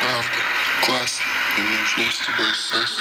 правда классно, мне нужно с тобой секс.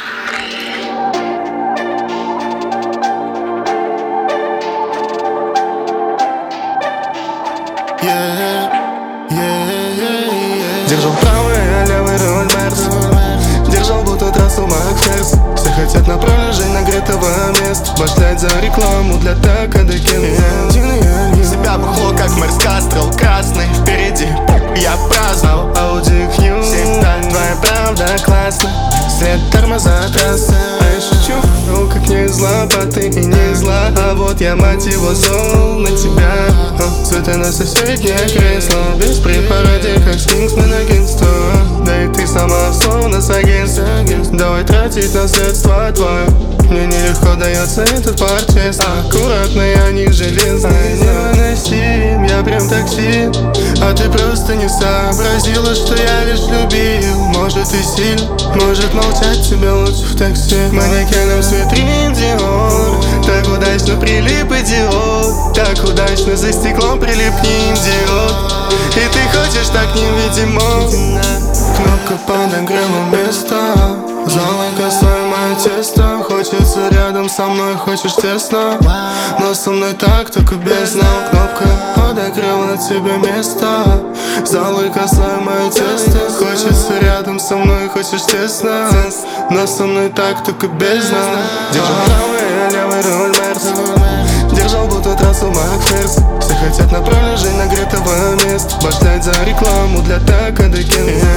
Держал правый, а левый руль Мерс. Держал будто трассу Макферс. Все хотят на пролежень нагретого места. Башлять за рекламу для така до Себя бухло, как Мерс Кастрол красный впереди. Я праздновал Audi Q. всегда твоя правда классно. След тормоза трассы. А я шучу, ну как не зла, а ты и не зла. А вот я, мать его, зол на тебя. Суета на соседнее кресло. Без препарати, как сфинкс на агентство. Да и ты сама словно с агентства. Давай тратить на средства твое. Мне нелегко дается этот парчест. Аккуратно, я не железный. Невыносим, я прям такси. А ты просто не сообразила, что я лишь любил. Может и сильно, может молчать тебе лучше в такси. Манекеном с витрин Диор. Так удачно прилип идиот. Так удачно за стеклом прилипни, идиот. И ты хочешь так невидимо. Кнопка подогрела место. Золой косой мое тесто. Хочется рядом со мной, хочешь тесно. Но со мной так, только без ног. Кнопка подогрела тебе место. Золой косой мое тесто. Хочется рядом со мной, хочешь тесно. Но со мной так, только без ног. Держал правый, а левый руль Мерс. Держал будто трассу Макферс. Все хотят на пролежень нагретого места. Башлять за рекламу для така до